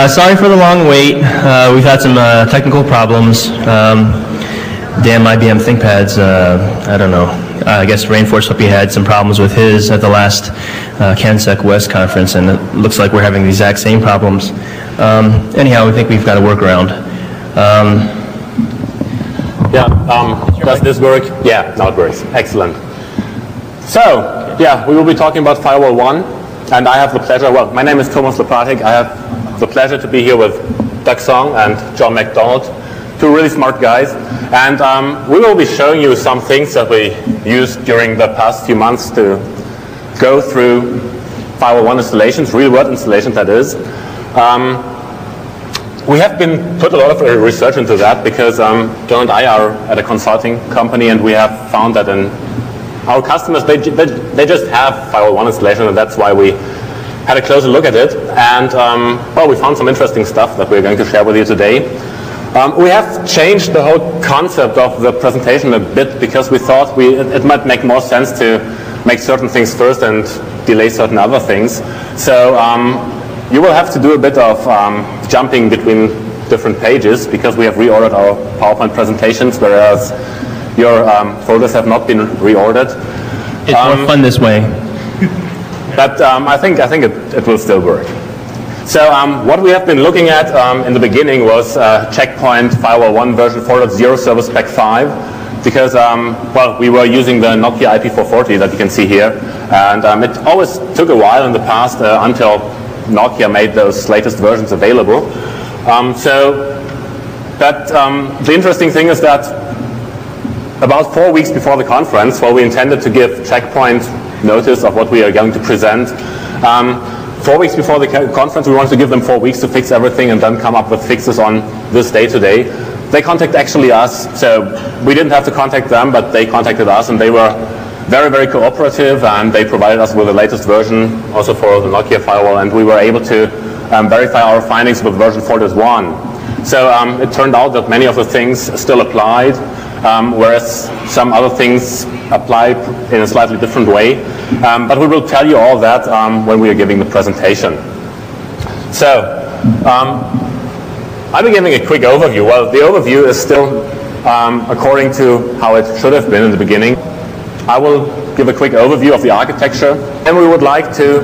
Sorry for the long wait. We've had some technical problems. Damn IBM ThinkPads, I don't know. I guess Rainforest Puppy had some problems with his at the last CanSec West conference, and it looks like we're having the exact same problems. Anyhow, we think we've got a workaround. Does this work? Yeah, now it works. Excellent. So, yeah, we will be talking about Firewall 1, and I have the pleasure, well, my name is Thomas Lopatic. I have the pleasure to be here with Doug Song and John McDonald, two really smart guys. And we will be showing you some things that we used during the past few months to go through Firewall 1 installations, real-world installations, that is. We have put a lot of research into that because John and I are at a consulting company, and we have found that in our customers, they just have Firewall 1 installation, and that's why we had a closer look at it. And well, we found some interesting stuff that we're going to share with you today. We have changed the whole concept of the presentation a bit because we thought it might make more sense to make certain things first and delay certain other things. So you will have to do a bit of jumping between different pages because we have reordered our PowerPoint presentations, whereas your folders have not been reordered. It's more fun this way. But I think it will still work. So what we have been looking at in the beginning was Checkpoint Firewall 1 version 4.0 Service Pack 5 because, well, we were using the Nokia IP440 that you can see here, and it always took a while in the past until Nokia made those latest versions available. The interesting thing is that about 4 weeks before the conference, well, we intended to give Checkpoint notice of what we are going to present. 4 weeks before the conference, we wanted to give them 4 weeks to fix everything and then come up with fixes on this day today. They contacted actually us, so we didn't have to contact them, but they contacted us, and they were very, very cooperative, and they provided us with the latest version also for the Nokia firewall, and we were able to verify our findings with version 4.1. So it turned out that many of the things still applied, whereas some other things apply in a slightly different way. But we will tell you all that when we are giving the presentation. So I'll be giving a quick overview. Well, the overview is still according to how it should have been in the beginning. I will give a quick overview of the architecture, and we would like to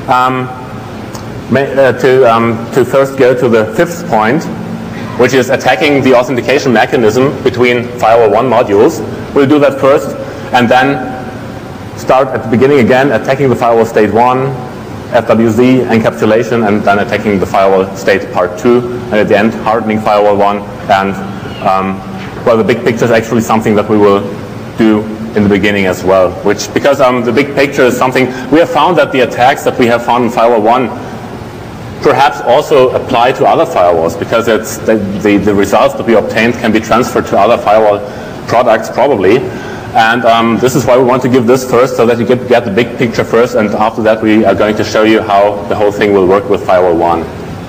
first go to the fifth point, which is attacking the authentication mechanism between Firewall 1 modules. We'll do that first, and then start at the beginning again, attacking the firewall state 1, FWZ, encapsulation, and then attacking the firewall state part 2, and at the end, hardening firewall 1. And well, the big picture is actually something that we will do in the beginning as well, because the big picture is something we have found that the attacks that we have found in Firewall 1 perhaps also apply to other firewalls, because it's the results that we obtained can be transferred to other firewall products probably. And this is why we want to give this first, so that you get the big picture first, and after that we are going to show you how the whole thing will work with Firewall 1.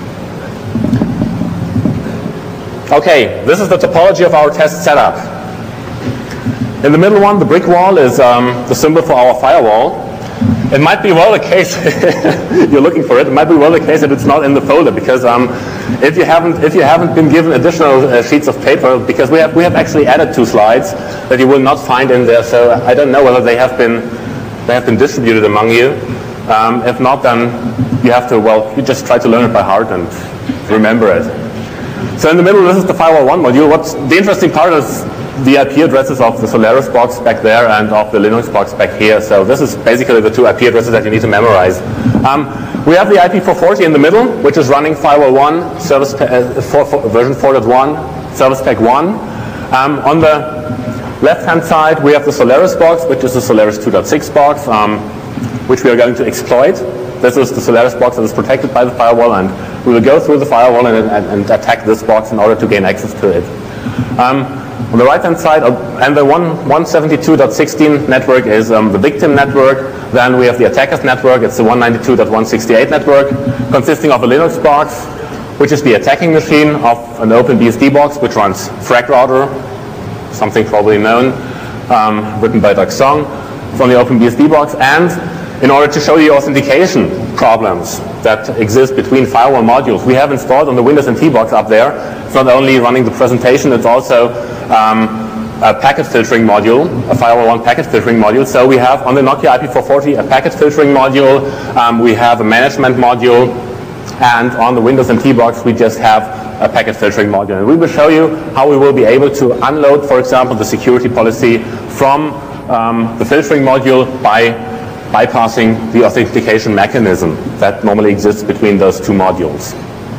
Okay, this is the topology of our test setup. In the middle one, the brick wall, is the symbol for our firewall. It might be well the case, you're looking for it, it might be well the case that it's not in the folder, because if you haven't been given additional sheets of paper, because we have actually added 2 slides that you will not find in there, so I don't know whether they have been distributed among you. If not, then you have to, well, you just try to learn it by heart and remember it. So in the middle, this is the Firewall 1 module. What's the interesting part is the IP addresses of the Solaris box back there and of the Linux box back here. So this is basically the 2 IP addresses that you need to memorize. We have the IP440 in the middle, which is running Firewall 1 service version 4.1 Service Pack 1. On the left-hand side, we have the Solaris box, which is the Solaris 2.6 box, which we are going to exploit. This is the Solaris box that is protected by the firewall, and we will go through the firewall and attack this box in order to gain access to it. On the right-hand side, and the 172.16 network is the victim network. Then we have the attacker's network. It's the 192.168 network, consisting of a Linux box, which is the attacking machine, of an OpenBSD box, which runs FragRouter, something probably known, written by Doug Song, from the OpenBSD box. And in order to show you authentication problems that exist between firewall modules. We have installed on the Windows NT box up there. It's not only running the presentation, it's also a packet filtering module, a Firewall 1 packet filtering module. So we have on the Nokia IP440 a packet filtering module, we have a management module, and on the Windows NT box we just have a packet filtering module. And we will show you how we will be able to unload, for example, the security policy from the filtering module by bypassing the authentication mechanism that normally exists between those two modules.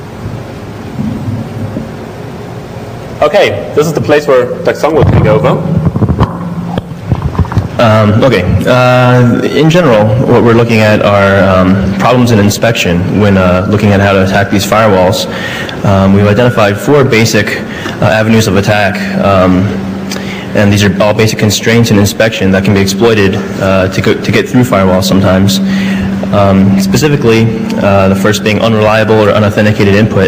Okay, this is the place where Doug Song will take over. In general, what we're looking at are problems in inspection when looking at how to attack these firewalls. We've identified 4 basic avenues of attack, and these are all basic constraints in inspection that can be exploited to get through firewalls sometimes. Specifically, the first being unreliable or unauthenticated input.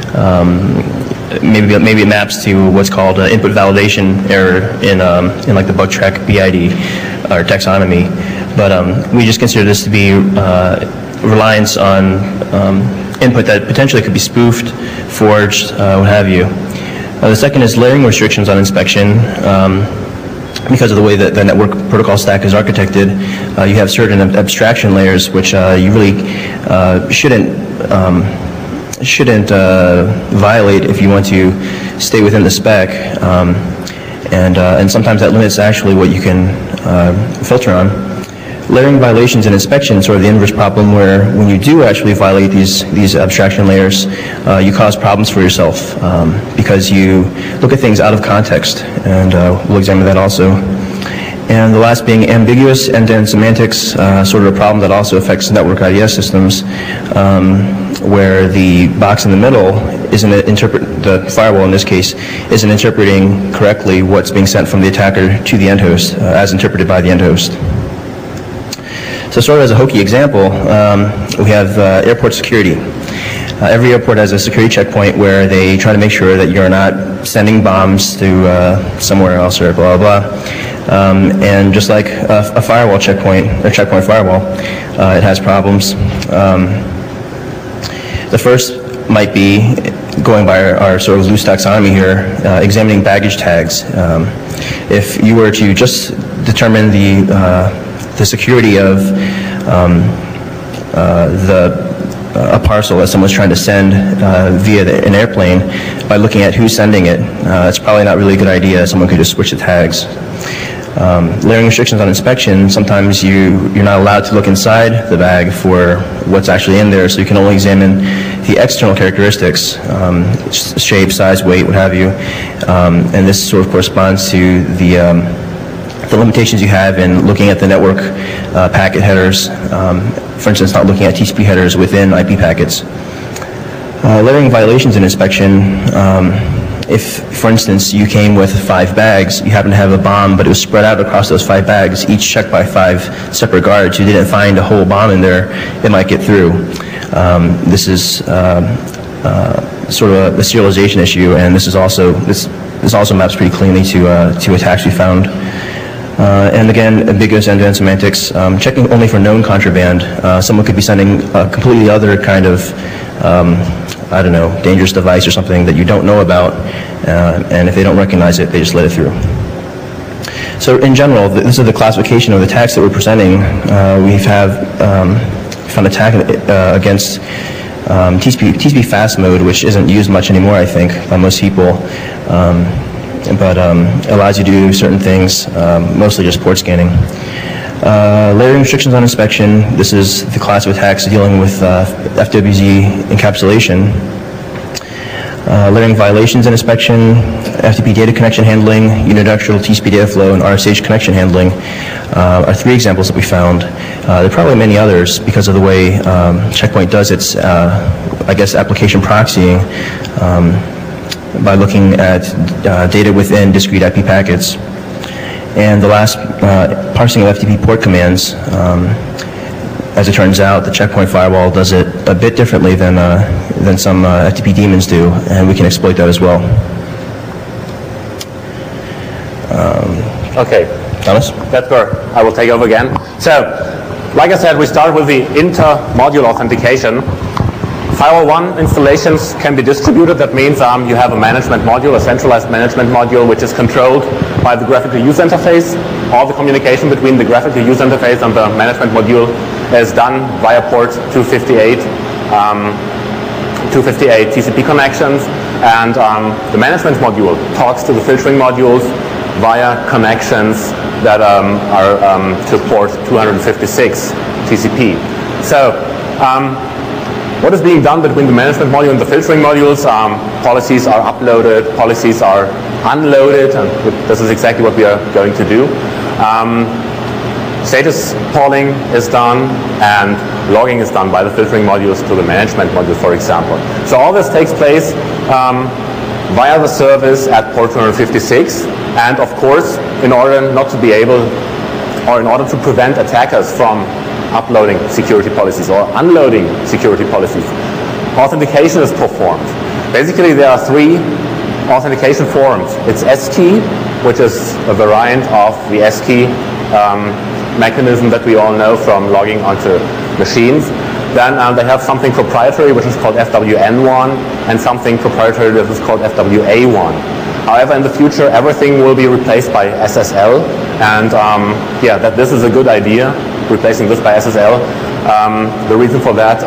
Maybe it maps to what's called input validation error in like the Bugtraq BID or taxonomy, but we just consider this to be reliance on input that potentially could be spoofed, forged, what have you. The second is layering restrictions on inspection. Because of the way that the network protocol stack is architected, you have certain abstraction layers which you really shouldn't violate if you want to stay within the spec, and sometimes that limits actually what you can filter on. Layering violations in inspection is sort of the inverse problem, where when you do actually violate these abstraction layers, you cause problems for yourself because you look at things out of context, and we'll examine that also. And the last being ambiguous end-to-end semantics, sort of a problem that also affects network IDS systems, where the box in the middle the firewall in this case, isn't interpreting correctly what's being sent from the attacker to the end host, as interpreted by the end host. So sort of as a hokey example, we have airport security. Every airport has a security checkpoint where they try to make sure that you're not sending bombs to somewhere else or blah, blah, blah. And just like a firewall checkpoint, or checkpoint firewall, it has problems. The first might be, going by our sort of loose taxonomy here, examining baggage tags. If you were to just determine the security of a parcel that someone's trying to send via an airplane by looking at who's sending it, it's probably not really a good idea. Someone could just switch the tags. Layering restrictions on inspection, sometimes you're not allowed to look inside the bag for what's actually in there, so you can only examine the external characteristics, shape, size, weight, what have you, and this sort of corresponds to the limitations you have in looking at the network packet headers, for instance, not looking at TCP headers within IP packets. Layering violations in inspection, if, for instance, you came with 5 bags, you happen to have a bomb, but it was spread out across those 5 bags, each checked by 5 separate guards, you didn't find a whole bomb in there, it might get through. This is sort of a serialization issue, and this also maps pretty cleanly to attacks we found. And again, ambiguous end-to-end semantics, checking only for known contraband. Someone could be sending a completely other kind of, I don't know, dangerous device or something that you don't know about, and if they don't recognize it, they just let it through. So in general, this is the classification of the attacks that we're presenting. We found attack against TCP fast mode, which isn't used much anymore, I think, by most people. But allows you to do certain things, mostly just port scanning. Layering restrictions on inspection, this is the class of attacks dealing with FWZ encapsulation. Layering violations in inspection, FTP data connection handling, unidirectional TCP data flow, and RSH connection handling are 3 examples that we found. There are probably many others because of the way Checkpoint does its, I guess, application proxying. By looking at data within discrete IP packets. And the last, parsing of FTP port commands. As it turns out, the Checkpoint firewall does it a bit differently than some FTP daemons do, and we can exploit that as well. Okay. Thomas? That's where I will take over again. So, like I said, we start with the inter-module authentication. Firewall 1 installations can be distributed. That means you have a management module, a centralized management module, which is controlled by the graphical user interface. All the communication between the graphical user interface and the management module is done via port 258, 258 TCP connections, and the management module talks to the filtering modules via connections that are to port 256 TCP. So what is being done between the management module and the filtering modules? Policies are uploaded, policies are unloaded, and this is exactly what we are going to do. Status polling is done, and logging is done by the filtering modules to the management module, for example. So all this takes place via the service at port 256, and of course, in order not to be able, or in order to prevent attackers from uploading security policies or unloading security policies, authentication is performed. Basically, there are three authentication forms. It's S-key, which is a variant of the S-key mechanism that we all know from logging onto machines. Then they have something proprietary, which is called FWN1, and something proprietary that is called FWA1. However, in the future, everything will be replaced by SSL, and yeah, this is a good idea, replacing this by SSL. The reason for that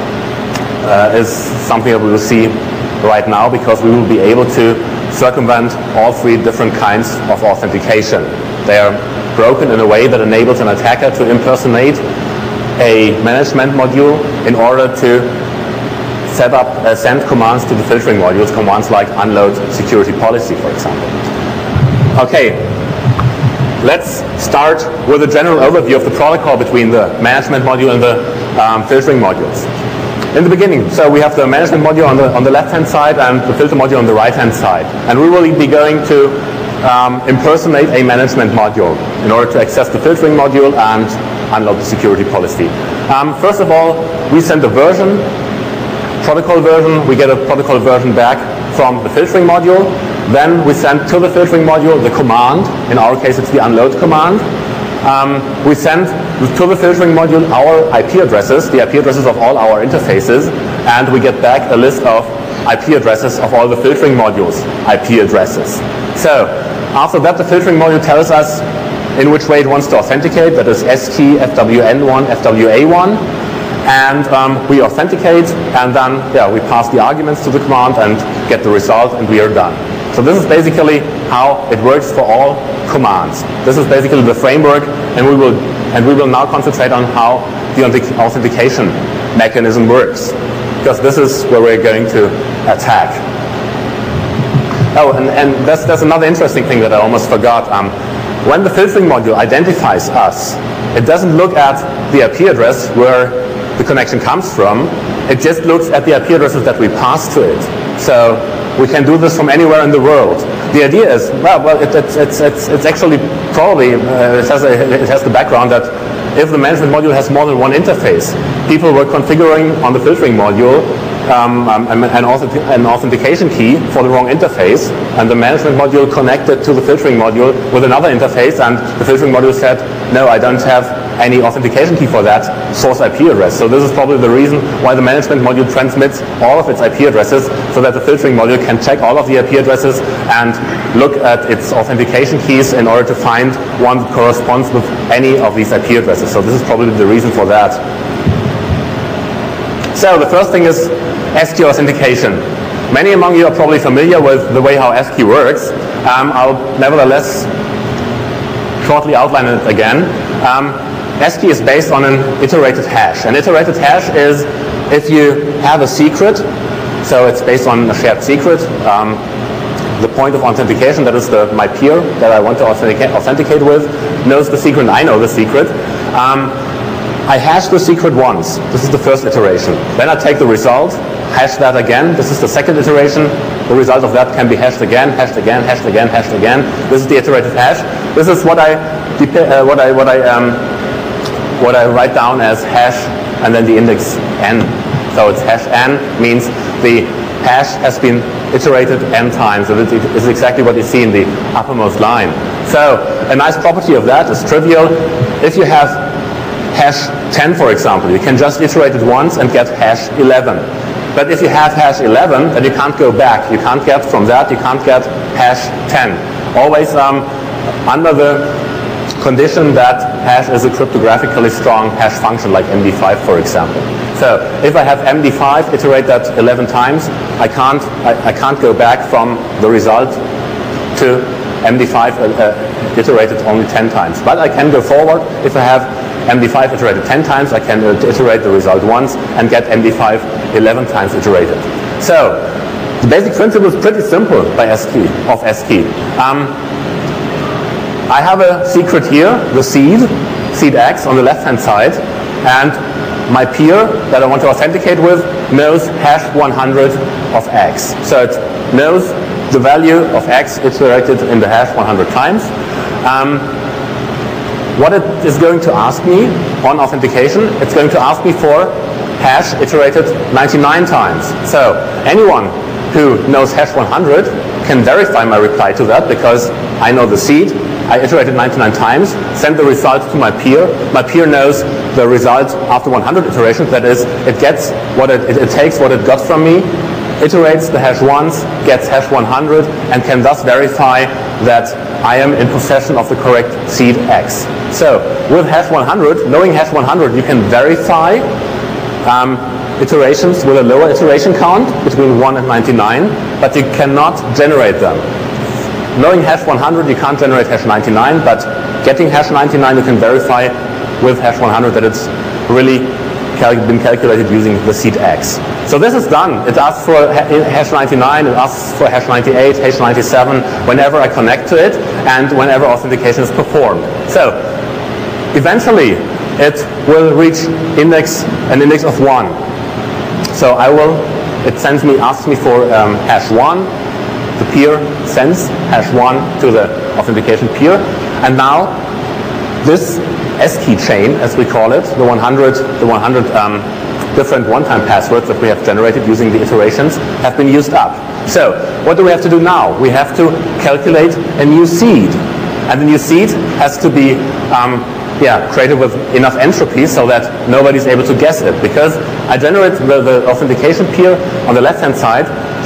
is something that we will see right now, because we will be able to circumvent all three different kinds of authentication. They are broken in a way that enables an attacker to impersonate a management module in order to set up, send commands to the filtering modules, commands like unload security policy, for example. Okay, let's start with a general overview of the protocol between the management module and the filtering modules. In the beginning, so we have the management module on the left-hand side and the filter module on the right-hand side. And we will be going to impersonate a management module in order to access the filtering module and unload the security policy. First of all, we send a version, protocol version. We get a protocol version back from the filtering module. Then we send to the filtering module the command. In our case, it's the unload command. We send to the filtering module our IP addresses, the IP addresses of all our interfaces, and we get back a list of IP addresses of all the filtering modules' IP addresses. So after that, the filtering module tells us in which way it wants to authenticate. That is S-key, FWN1, FWA1. And we authenticate, and then we pass the arguments to the command and get the result, and we are done. So this is basically how it works for all commands. This is basically the framework, and we will now concentrate on how the authentication mechanism works, because this is where we're going to attack. Oh, and that's another interesting thing that I almost forgot. When the filtering module identifies us, it doesn't look at the IP address where the connection comes from. It just looks at the IP addresses that we pass to it. So we can do this from anywhere in the world. The idea is, it's actually probably, it has the background that if the management module has more than one interface, people were configuring on the filtering module an authentication key for the wrong interface, and the management module connected to the filtering module with another interface, and the filtering module said, no, I don't have any authentication key for that source IP address. So this is probably the reason why the management module transmits all of its IP addresses, so that the filtering module can check all of the IP addresses and look at its authentication keys in order to find one that corresponds with any of these IP addresses. So this is probably the reason for that. So the first thing is S-key authentication. Many among you are probably familiar with the way how S-key works. I'll nevertheless shortly outline it again. S-key is based on an iterated hash. An iterated hash is if you have a secret, so it's based on a shared secret. The point of authentication, that is my peer that I want to authenticate with, knows the secret and I know the secret. I hash the secret once. This is the first iteration. Then I take the result, hash that again. This is the second iteration. The result of that can be hashed again, hashed again, hashed again, hashed again. This is the iterated hash. This is what I write down as hash and then the index n. So it's hash n means the hash has been iterated n times. And it is exactly what you see in the uppermost line. So a nice property of that is trivial. If you have hash 10, for example. You can just iterate it once and get hash 11. But if you have hash 11, then you can't go back. You can't get from that, you can't get hash 10. Always under the condition that hash is a cryptographically strong hash function like MD5, for example. So if I have MD5, iterate that 11 times, I can't go back from the result to MD5 iterated only 10 times. But I can go forward. If I have MD5 iterated 10 times, I can iterate the result once and get MD5 11 times iterated. So the basic principle is pretty simple by SKey. I have a secret here, the seed X on the left-hand side, and my peer that I want to authenticate with knows hash 100 of X. So it knows the value of X iterated in the hash 100 times. What it is going to ask me on authentication, it's going to ask me for hash iterated 99 times. So anyone who knows hash 100 can verify my reply to that because I know the seed. I iterated 99 times, send the result to my peer. My peer knows the result after 100 iterations. That is, it gets what it takes what it got from me, iterates the hash once, gets hash 100, and can thus verify that I am in possession of the correct seed X. So with hash 100, knowing hash 100, you can verify iterations with a lower iteration count between 1 and 99, but you cannot generate them. Knowing hash 100, you can't generate hash 99, but getting hash 99, you can verify with hash 100 that it's really been calculated using the seed X. So this is done. It asks for hash 99, it asks for hash 98, hash 97, whenever I connect to it, and whenever authentication is performed. So eventually, it will reach an index of 1. So it asks me for hash 1. The peer sends hash 1 to the authentication peer. And now this SKey chain, as we call it, the 100 different one-time passwords that we have generated using the iterations have been used up. So what do we have to do now? We have to calculate a new seed. And the new seed has to be created with enough entropy so that nobody's able to guess it. Because I generate the authentication peer on the left-hand side,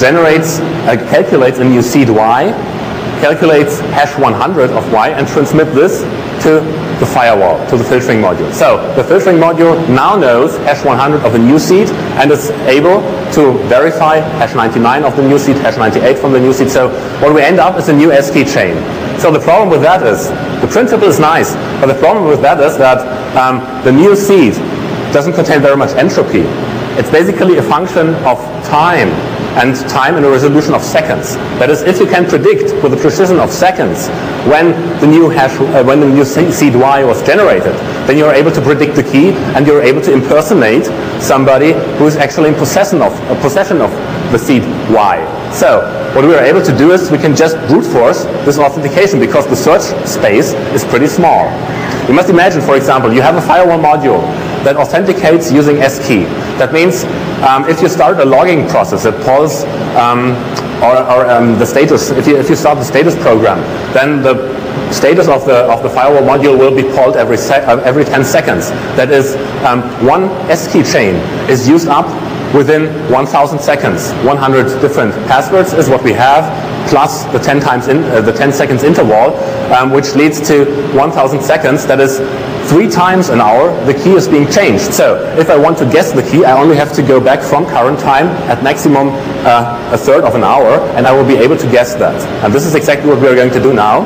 calculates a new seed Y, calculates hash 100 of Y, and transmit this to the firewall, to the filtering module. So the filtering module now knows hash 100 of a new seed and is able to verify hash 99 of the new seed, hash 98 from the new seed. So what we end up is a new SKey chain. So the problem with that is, the principle is nice, but the problem with that is that the new seed doesn't contain very much entropy. It's basically a function of time, and time in a resolution of seconds. That is, if you can predict with a precision of seconds when the new seed Y was generated, then you're able to predict the key and you're able to impersonate somebody who is actually in possession of the seed Y. So what we are able to do is we can just brute force this authentication because the search space is pretty small. You must imagine, for example, you have a firewall module that authenticates using SKey. That means if you start a logging process that polls the status, if you start the status program, then the status of the firewall module will be polled every 10 seconds. That is, one SKey chain is used up within 1,000 seconds. 100 different passwords is what we have, plus the 10 seconds interval, which leads to 1,000 seconds. That is 3 times an hour the key is being changed. So if I want to guess the key, I only have to go back from current time at maximum a third of an hour, and I will be able to guess that. And this is exactly what we are going to do now.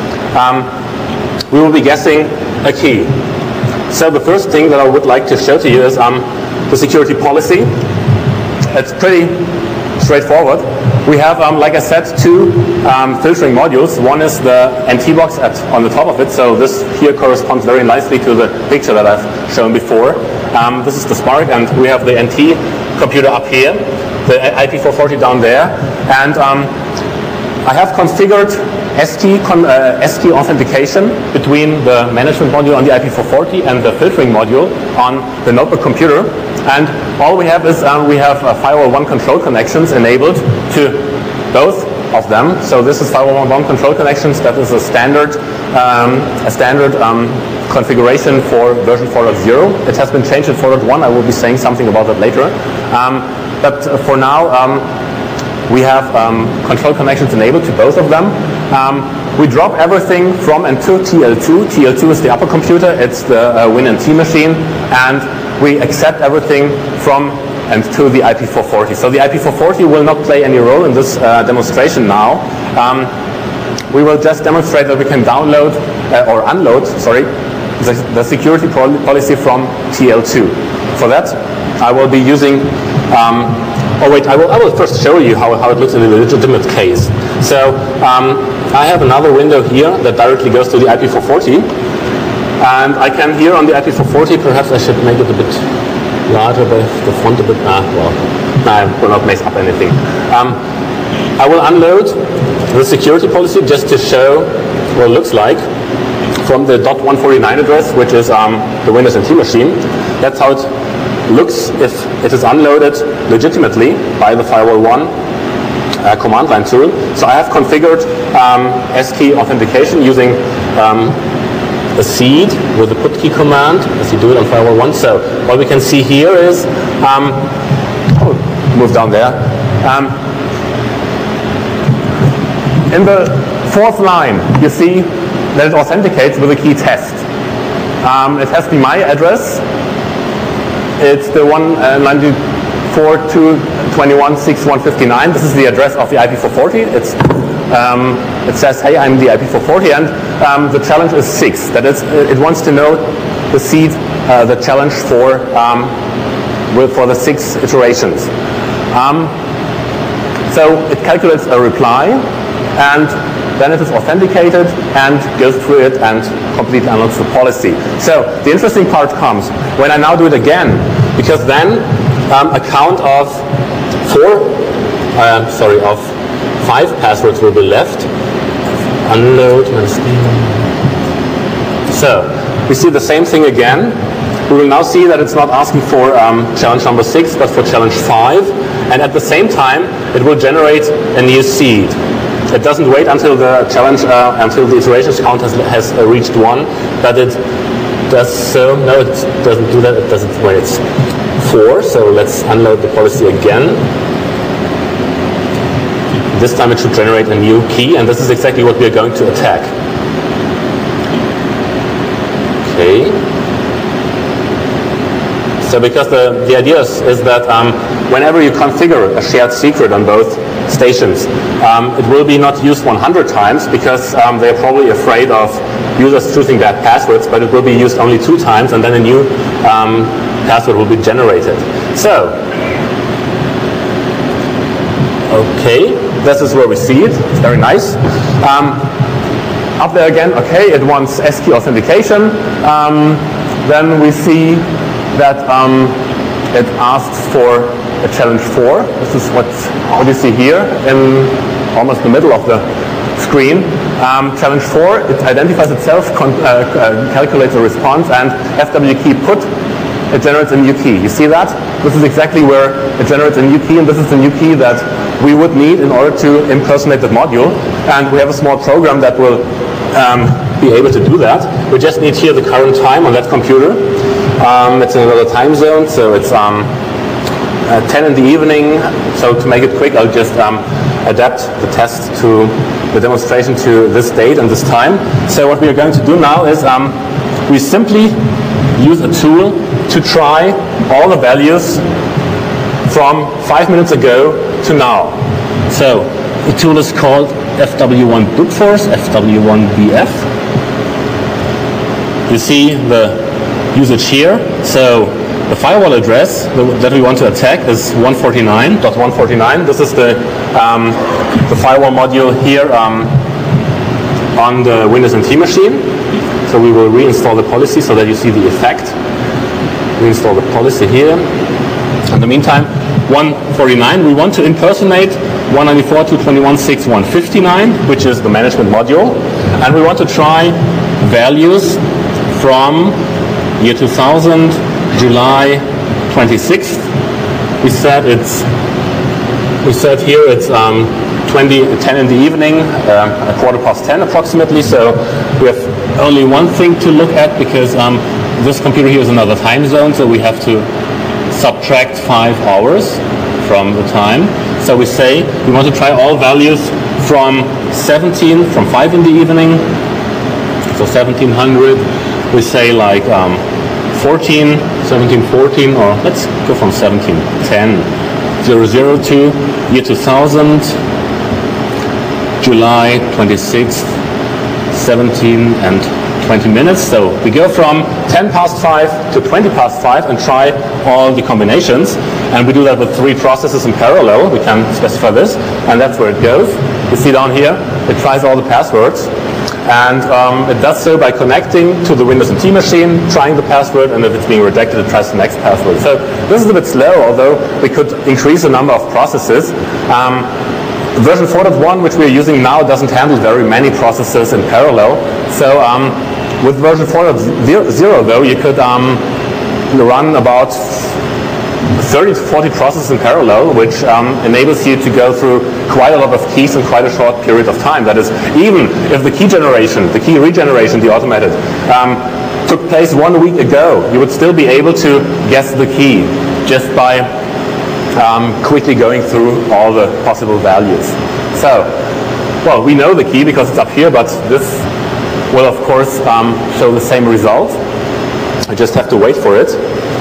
We will be guessing a key. So the first thing that I would like to show to you is the security policy. It's pretty straightforward. We have, like I said, 2 filtering modules. One is the NT box on the top of it. So this here corresponds very nicely to the picture that I've shown before. This is the Spark, and we have the NT computer up here, the IP440 down there. And I have configured SKey authentication between the management module on the IP440 and the filtering module on the notebook computer. And all we have is we have Firewall 1 control connections enabled to both of them. So this is Firewall 1 control connections. That is a standard configuration for version 4.0. It has been changed in 4.1. I will be saying something about that later. But for now, we have control connections enabled to both of them. We drop everything from and to TL2. TL2 is the upper computer. It's the WinNT machine. And we accept everything from and to the IP440. So the IP440 will not play any role in this demonstration now. We will just demonstrate that we can download or unload, the security policy from TL2. For that, I will be using. I will first show you how it looks in a legitimate case. So I have another window here that directly goes to the IP440, and I can here on the IP440. Perhaps I should make it a bit larger, but the font a bit. I will not mess up anything. I will unload the security policy just to show what it looks like from the .149 address, which is the Windows NT machine. That's how it looks if it is unloaded legitimately by the Firewall 1 command line tool. So I have configured SKey authentication using a seed with the put key command, as you do it on Firewall 1. So what we can see here is, I'll move down there. In the fourth line, you see that it authenticates with a key test. It has the my address. It's the 194.221.6159. This is the address of the IP440. It says, hey, I'm the IP440, and the challenge is 6. That is, it wants to know the seed, the challenge for the 6 iterations. So it calculates a reply, and then it is authenticated and goes through it and completely unlocks the policy. So the interesting part comes when I now do it again, because then a count of 5 passwords will be left. Unload. So we see the same thing again. We will now see that it's not asking for challenge number 6, but for challenge 5. And at the same time, it will generate a new seed. It doesn't wait until the challenge, until the iterations count has reached 1, but it does so. No, it doesn't do that. It does it when it's 4. So let's unload the policy again. This time it should generate a new key, and this is exactly what we are going to attack. Okay. So because the idea is that whenever you configure a shared secret on both stations, it will be not used 100 times because they're probably afraid of users choosing bad passwords, but it will be used only 2 times, and then a new password will be generated. So, okay, this is where we see it. It's very nice. Up there again, okay, it wants SKey authentication. Then we see that it asks for a challenge 4. This is what you see here in almost the middle of the screen. Challenge 4, it identifies itself, calculates a response, and FW key put, it generates a new key. You see that? This is exactly where it generates a new key, and this is the new key that we would need in order to impersonate that module. And we have a small program that will be able to do that. We just need here the current time on that computer. It's in another time zone, so it's 10 in the evening. So to make it quick, I'll just adapt the test to the demonstration to this date and this time. So what we are going to do now is we simply use a tool to try all the values from 5 minutes ago to now. So the tool is called FW1 brute force, FW1BF. You see the usage here. So the firewall address that we want to attack is 149.149. This is the firewall module here on the Windows NT machine. So we will reinstall the policy so that you see the effect. Reinstall the policy here. In the meantime, 149, we want to impersonate 194.221.6159, which is the management module. And we want to try values from year 2000, July 26th. We said here it's 10 in the evening, a 10:15 approximately. So we have only one thing to look at because this computer here is another time zone, so we have to subtract 5 hours from the time. So we say we want to try all values from 5 in the evening, so 1700. We say like 1714, or let's go from 1710. 002, year 2000, July 26th, 17 and 20 minutes. So we go from 5 to 5 and try all the combinations. And we do that with 3 processes in parallel. We can specify this, and that's where it goes. You see down here, it tries all the passwords. And it does so by connecting to the Windows NT machine, trying the password, and if it's being rejected, it tries the next password. So this is a bit slow, although we could increase the number of processes. Version 4.1, which we're using now, doesn't handle very many processes in parallel. So with version 4.0, though, you could run about 30 to 40 processes in parallel, which enables you to go through quite a lot of keys in quite a short period of time. That is, even if the key regeneration, the automated, took place 1 week ago, you would still be able to guess the key just by quickly going through all the possible values. So, well, we know the key because it's up here, but this will, of course, show the same result. I just have to wait for it.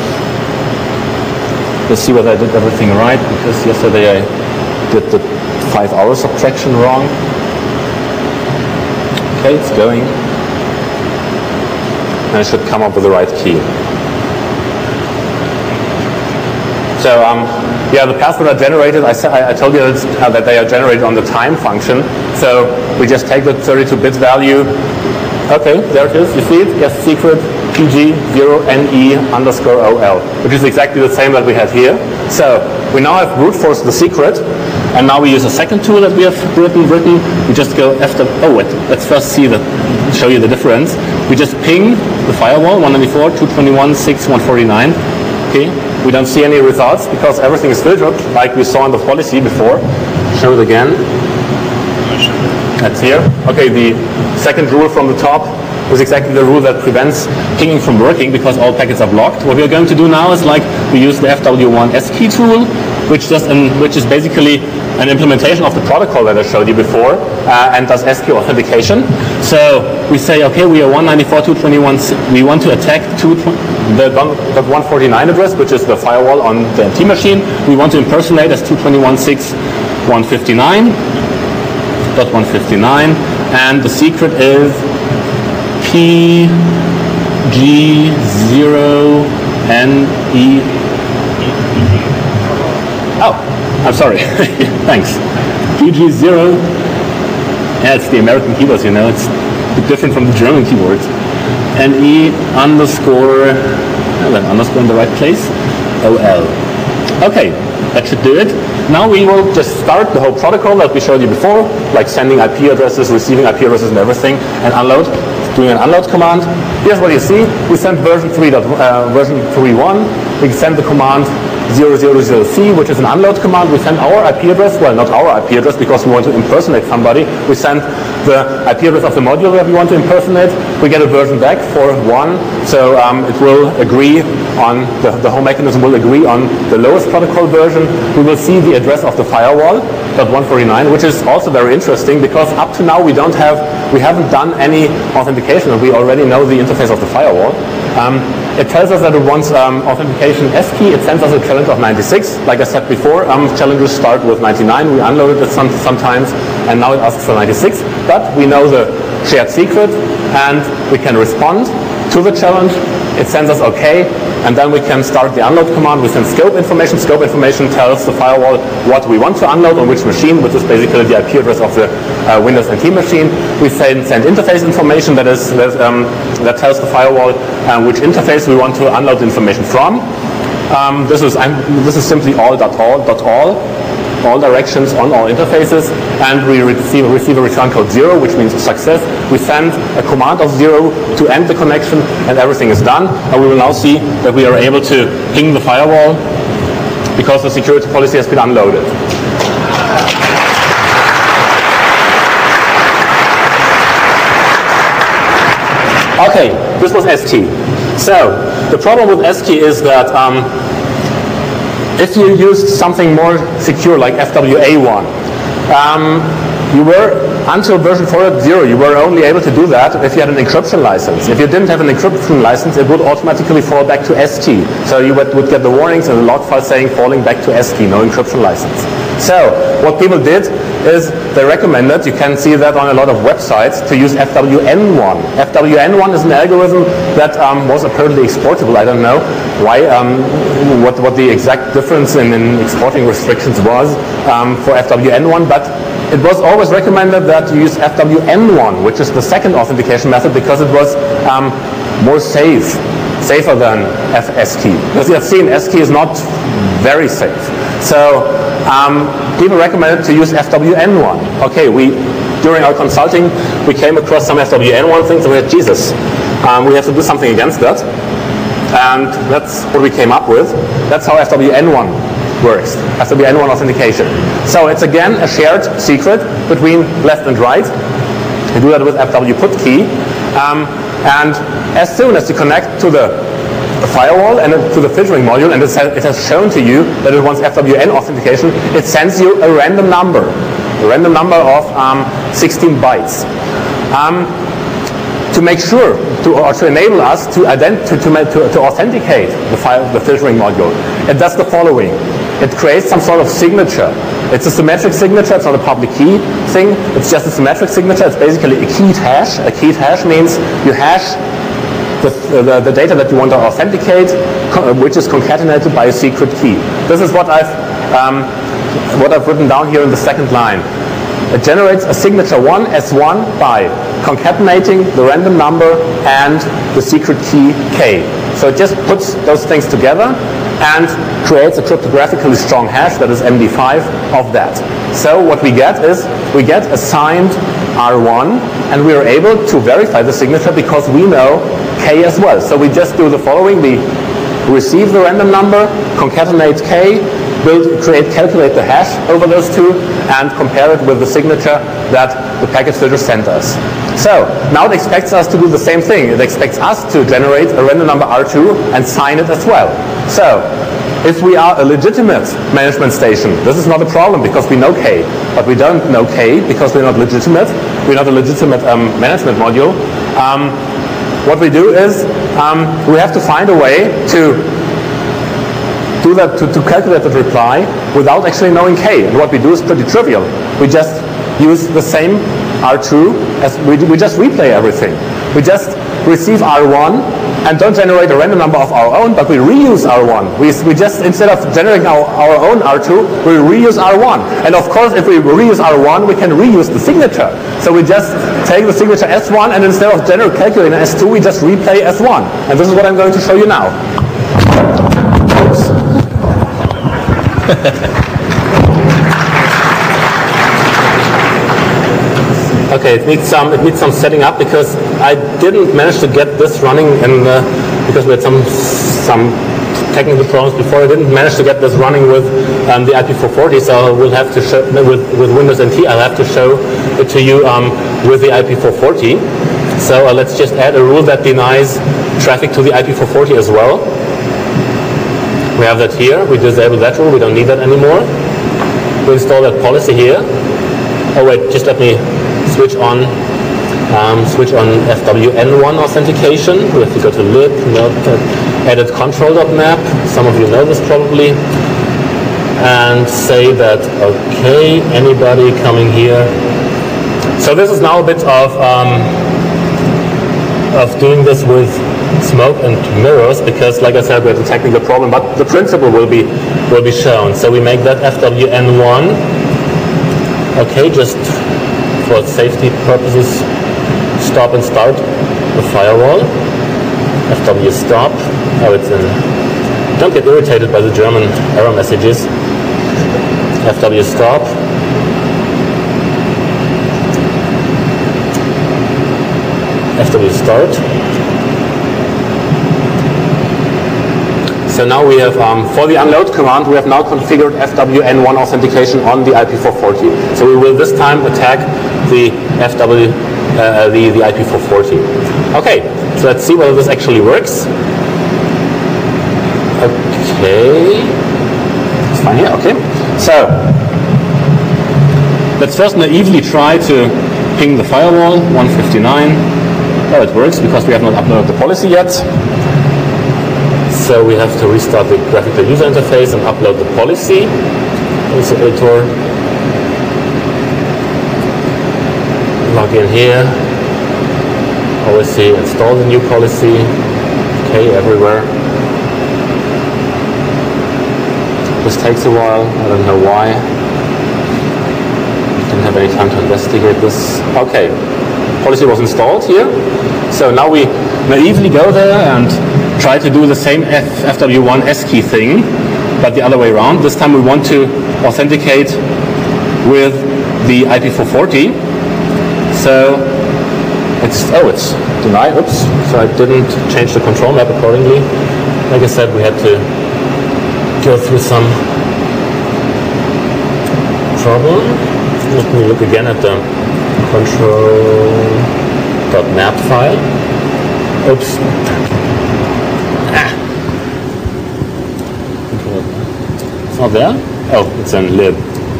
Let's see whether I did everything right, because yesterday I did the 5 hour subtraction wrong. Okay, it's going. And I should come up with the right key. So, yeah, the passwords are generated. I told you that they are generated on the time function. So we just take the 32-bit value. Okay, there it is. You see it? Yes, secret PG0NE_OL, which is exactly the same that we had here. So we now have brute forced the secret, and now we use a second tool that we have written. We just go after. Oh, wait. Let's first show you the difference. We just ping the firewall 194.221.6.149. Okay. We don't see any results because everything is filtered, like we saw in the policy before. Show it again. That's here. Okay, the second rule from the top is exactly the rule that prevents pinging from working because all packets are blocked. What we are going to do now is we use the FW1 SKey tool, which is basically an implementation of the protocol that I showed you before and does SKey authentication. So we say, okay, we are 194.221. We want to attack the .149 address, which is the firewall on the NT machine. We want to impersonate as 221.6.159, and the secret is PG0NE. Oh, I'm sorry. Thanks. PG0. Yeah, it's the American keyboards, you know. It's a bit different from the German keyboards. NE_, then underscore in the right place, OL. Okay, that should do it. Now we will just start the whole protocol that we showed you before, like sending IP addresses, receiving IP addresses and everything, and doing an unload command. Here's what you see. We sent version 3.1. We send the command 000C, which is an unload command. We send our IP address, well, not our IP address because we want to impersonate somebody. We send the IP address of the module that we want to impersonate. We get a version back for 1, so it will agree on, the whole mechanism will agree on the lowest protocol version. We will see the address of the firewall, .149, which is also very interesting because up to now we haven't done any authentication, and we already know the interface of the firewall. It tells us that it wants authentication SKey. It sends us a challenge of 96. Like I said before, challenges start with 99. We unloaded it sometimes, and now it asks for 96. But we know the shared secret, and we can respond to the challenge. It sends us OK, and then we can start the unload command. We send scope information. Scope information tells the firewall what we want to unload on which machine, which is basically the IP address of the Windows NT machine. We send interface information that tells the firewall which interface we want to unload information from. This is simply all directions on all interfaces, and we receive a return code 0, which means success. We send a command of 0 to end the connection, and everything is done. And we will now see that we are able to ping the firewall because the security policy has been unloaded. Okay, this was ST. So the problem with ST is that if you used something more secure like FWA1, you were, until version 4.0, you were only able to do that if you had an encryption license. If you didn't have an encryption license, it would automatically fall back to ST. So you would get the warnings and the log file saying falling back to ST, no encryption license. So what people did is they recommended, you can see that on a lot of websites, to use FWN1. FWN1 is an algorithm that was apparently exportable. I don't know why, what the exact difference in exporting restrictions was for FWN1, but it was always recommended that you use FWN1, which is the second authentication method, because it was more safer than FSKey. Because you have seen, SKey is not very safe. So people recommended to use FWN1. Okay, during our consulting, we came across some FWN1 things, and we had, Jesus, we have to do something against that. And that's what we came up with. That's how FWN1 works, FWN1 authentication. So it's again a shared secret between left and right. You do that with FWPutkey. And as soon as you connect to the firewall and to the filtering module, and it has shown to you that it wants FWN authentication, it sends you a random number of 16 bytes. To make sure, to enable us to authenticate the filtering module, it does the following. It creates some sort of signature. It's a symmetric signature. It's not a public key thing. It's just a symmetric signature. It's basically a keyed hash. A keyed hash means you hash the data that you want to authenticate, which is concatenated by a secret key. This is what I've written down here in the second line. It generates a signature 1 S1 by concatenating the random number and the secret key K. So it just puts those things together and creates a cryptographically strong hash that is MD5 of that. So what we get is, we get a signed R1, and we are able to verify the signature because we know K as well. So we just do the following. We receive the random number, concatenate K, calculate the hash over those two, and compare it with the signature that the packet filter sent us. So now it expects us to do the same thing. It expects us to generate a random number R2 and sign it as well. So if we are a legitimate management station, this is not a problem because we know K, but we don't know K because we're not legitimate. We're not a legitimate management module. What we do is we have to find a way to do that, to calculate the reply without actually knowing K. And what we do is pretty trivial. We just use the same R2 as we just replay everything. We just receive R1 and don't generate a random number of our own, but we reuse R1. We just, instead of generating our own R2, we reuse R1. And of course, if we reuse R1, we can reuse the signature. So we just take the signature S1, and instead of calculating S2, we just replay S1. And this is what I'm going to show you now. Oops. Okay, it needs some setting up because I didn't manage to get this running, and because we had some technical problems before, I didn't manage to get this running with the IP440. So we'll have to show with Windows NT. I'll have to show it to you with the IP440. So let's just add a rule that denies traffic to the IP440 as well. We have that here. We disable that rule. We don't need that anymore. We install that policy here. Oh wait, just let me switch on FWN1 authentication. We have to go to lib, edit control.map. Some of you know this probably. And say that, okay, anybody coming here. So this is now a bit of doing this with smoke and mirrors, because like I said, we have a technical problem, but the principle will be shown. So we make that FWN1. Okay, just for safety purposes, stop and start the firewall. FW stop. Oh, it's in. Don't get irritated by the German error messages. FW stop. FW start. So now we have, for the unload command, we have now configured FWN1 authentication on the IP440. So we will this time attack the the IP440. Okay, so let's see whether this actually works. Okay, it's fine here. Okay, so let's first naively try to ping the firewall 159. Oh, it works because we have not uploaded the policy yet. So we have to restart the graphical user interface and upload the policy. Also editor. Log in here. Policy, install the new policy. Okay, everywhere. This takes a while. I don't know why. Didn't have any time to investigate this. Okay, policy was installed here. So now we naively go there and try to do the same FW1 S key thing, but the other way around. This time we want to authenticate with the IP440. So it's denied. Oops. So I didn't change the control map accordingly. Like I said, we had to go through some trouble. Let me look again at the control.map file. Oops. It's not there? Oh, it's in lib.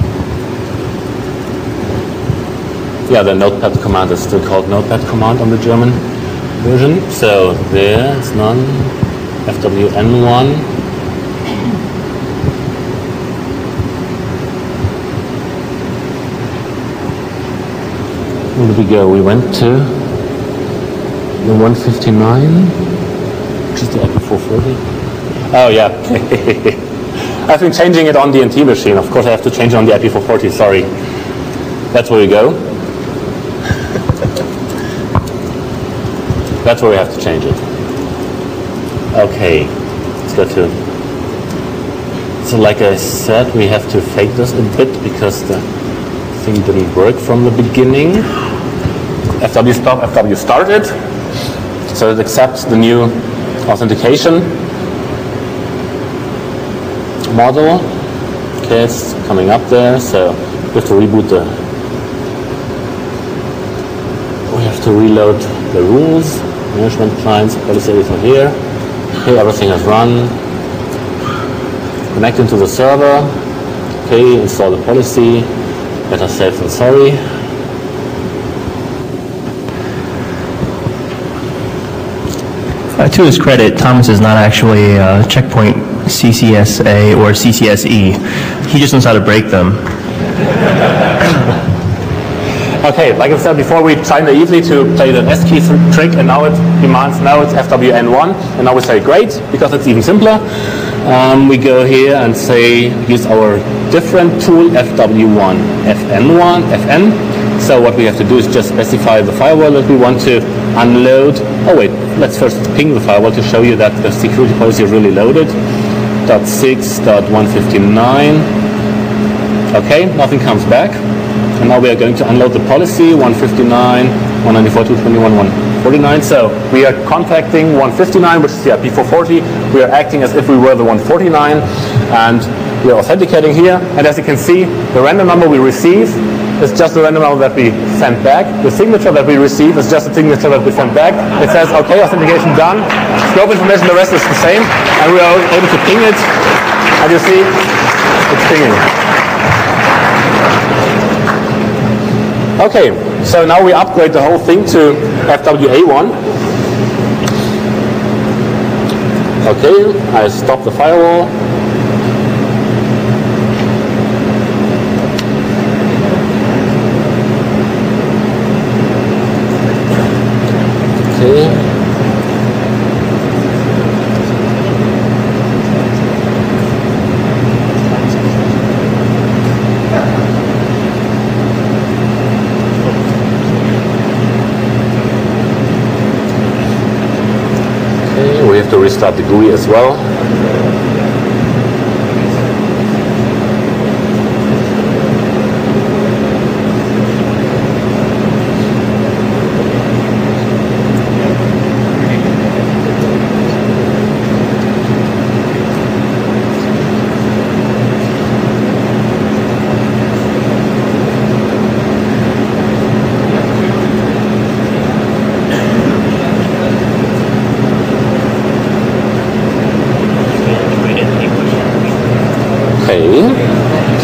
Yeah, the notepad command is still called notepad command on the German version. So there, it's none. FWN1. Where did we go? We went to the 159, which is the IP440. Oh yeah. I've been changing it on the NT machine. Of course I have to change it on the IP440, sorry. That's where we go. That's where we have to change it. Okay, let's go to... So like I said, we have to fake this a bit because the thing didn't work from the beginning. FW stop, FW started. So it accepts the new authentication model. Okay, it's coming up there. So we have to reboot we have to reload the rules. Management clients, policy editor here. Okay, everything has run. Connect into the server. Okay, install the policy. Better safe than sorry. To his credit, Thomas is not actually checkpoint CCSA or CCSE. He just knows how to break them. Okay, like I said before, we tried naively to play the S key trick, and now it demands, now it's FWN1, and now we say great, because it's even simpler. We go here and say, use our different tool, FW1, FN. So what we have to do is just specify the firewall that we want to unload. Oh wait, let's first ping the firewall to show you that the security policy is really loaded. .6.159. Okay, nothing comes back. And now we are going to unload the policy, 159, 194.221, 149. So we are contacting 159, which is the IP440. We are acting as if we were the 149, and we are authenticating here. And as you can see, the random number we receive is just the random number that we sent back. The signature that we receive is just the signature that we sent back. It says, okay, authentication done. Scope information, the rest is the same. And we are able to ping it. And you see, it's pinging. Okay, so now we upgrade the whole thing to FWA1. Okay, I stop the firewall. Okay. We have to restart the GUI as well.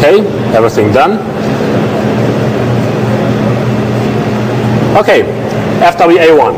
Okay, everything done. Okay, FWA1.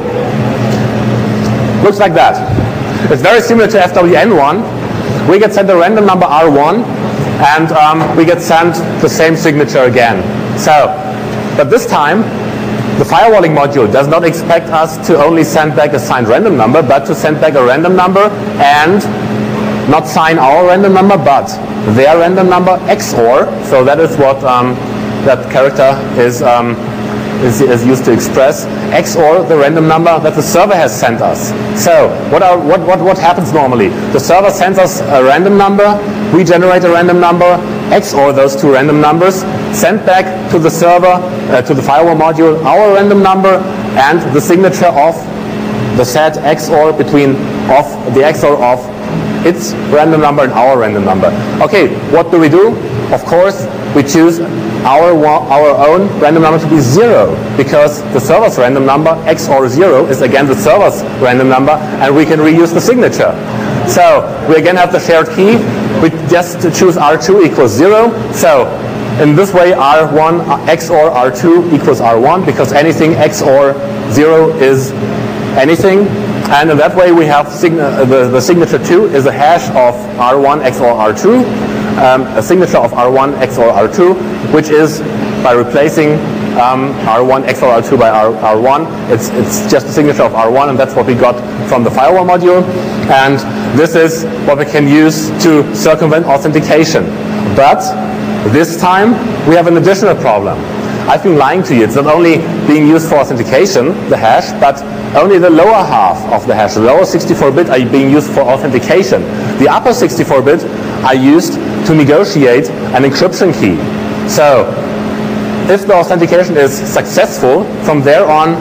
Looks like that. It's very similar to FWN1. We get sent a random number R1, and we get sent the same signature again. So, but this time, the firewalling module does not expect us to only send back a signed random number, but to send back a random number and not sign our random number, but their random number XOR. So that is what that character is used to express XOR the random number that the server has sent us. So what happens normally? The server sends us a random number, we generate a random number, XOR those two random numbers, send back to the server, to the firewall module, our random number and the signature of the set XOR between the XOR of its random number and our random number. Okay, what do? Of course, we choose our own random number to be 0, because the server's random number, XOR 0, is again the server's random number, and we can reuse the signature. So we again have the shared key. We just choose R2 equals 0. So in this way, R1 XOR R2 equals R1, because anything XOR 0 is anything. And in that way, we have the signature 2 is a hash of R1 XOR R2, a signature of R1 XOR R2, which is by replacing R1 XOR R2 by R1. It's just a signature of R1, and that's what we got from the firewall module. And this is what we can use to circumvent authentication. But this time, we have an additional problem. I've been lying to you. It's not only being used for authentication, the hash, but only the lower half of the hash, the lower 64-bit, are being used for authentication. The upper 64-bit are used to negotiate an encryption key. So if the authentication is successful, from there on,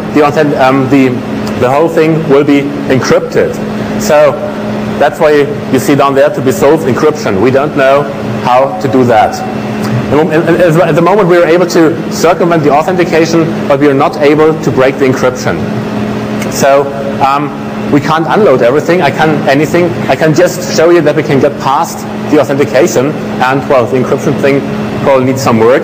the whole thing will be encrypted. So that's why you see down there to be solved encryption. We don't know how to do that. At the moment, we are able to circumvent the authentication, but we are not able to break the encryption. So we can't unload everything. I can just show you that we can get past the authentication, and well, the encryption thing probably needs some work.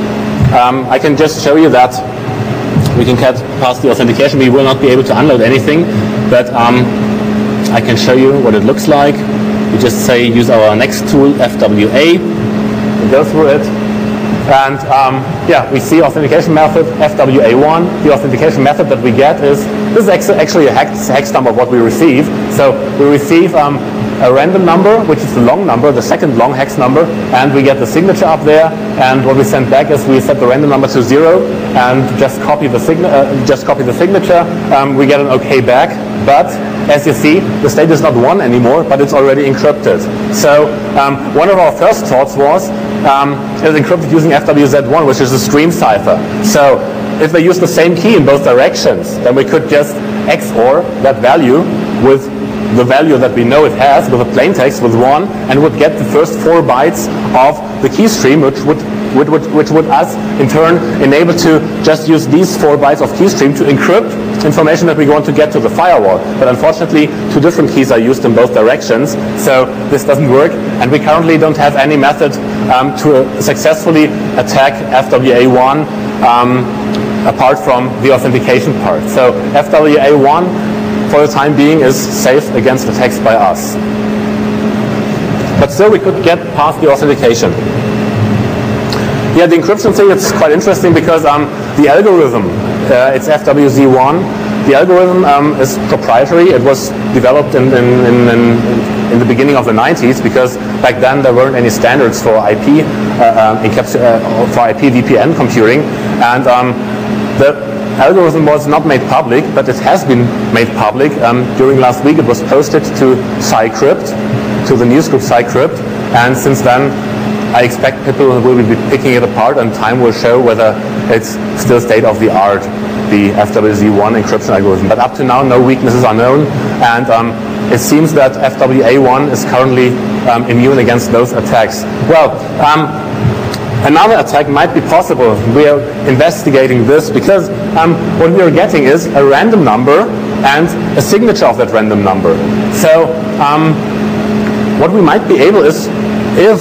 I can just show you that we can get past the authentication. We will not be able to unload anything, but I can show you what it looks like. We just say use our next tool, FWA. We go through it, and yeah, we see authentication method FWA1. The authentication method that we get is actually a hex number of what we receive. So we receive a random number, which is the long number, the second long hex number, and we get the signature up there. And what we send back is we set the random number to 0 and just copy the signature. We get an OK back, but as you see, the state is not 1 anymore, but it's already encrypted. So one of our first thoughts was it's encrypted using FWZ1, which is a stream cipher. So if they use the same key in both directions, then we could just XOR that value with the value that we know it has, with a plain text, with 1, and would get the first 4 bytes of the key stream, which would us in turn enable to just use these 4 bytes of key stream to encrypt information that we want to get to the firewall. But unfortunately, 2 different keys are used in both directions, so this doesn't work, and we currently don't have any method to successfully attack FWA1 apart from the authentication part. So FWA1 for the time being is safe against attacks by us. But still we could get past the authentication. Yeah, the encryption thing is quite interesting because the algorithm, it's FWZ1. The algorithm is proprietary. It was developed in the beginning of the 90s because back then there weren't any standards for IP VPN computing, and the algorithm was not made public, but it has been made public. During last week it was posted to Cycrypt, to the newsgroup Cycrypt, and since then I expect people will be picking it apart, and time will show whether it's still state of the art, the FWZ1 encryption algorithm. But up to now, no weaknesses are known, and it seems that FWA1 is currently immune against those attacks. Well, another attack might be possible. We are investigating this because what we are getting is a random number and a signature of that random number. So what we might be able is, if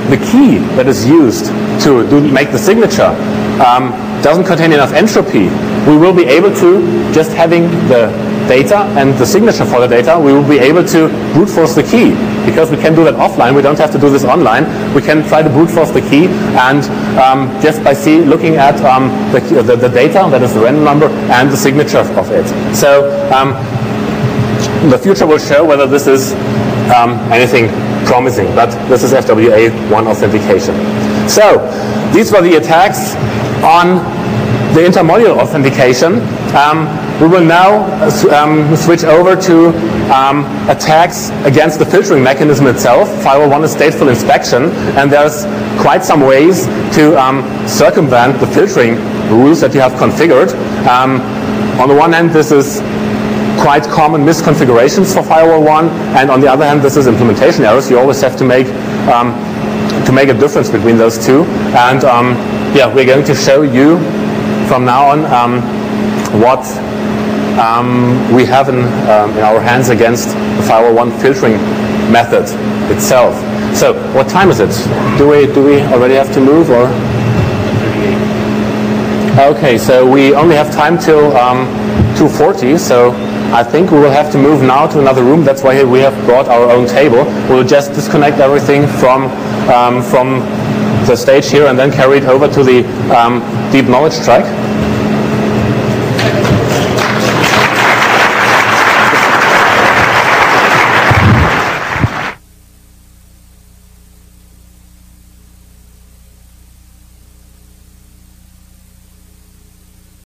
the key that is used to make the signature doesn't contain enough entropy, we will be able to, just having the data and the signature for the data, we will be able to brute force the key. Because we can do that offline, we don't have to do this online. We can try to brute force the key, and just by looking at the data, that is the random number, and the signature of it. So the future will show whether this is anything promising, but this is FWA1 authentication. So these were the attacks on the intermodule authentication. We will now switch over to attacks against the filtering mechanism itself. Firewall 1 is stateful inspection, and there's quite some ways to circumvent the filtering rules that you have configured. On the one hand, this is quite common misconfigurations for Firewall 1, and on the other hand, this is implementation errors. You always have to make a difference between those two. And yeah, we're going to show you from now on what we have in our hands against the Firewall 1 filtering method itself. So, what time is it? Do we already have to move, or? Okay, so we only have time till 2:40. So I think we will have to move now to another room. That's why we have brought our own table. We'll just disconnect everything from the stage here and then carry it over to the deep knowledge track.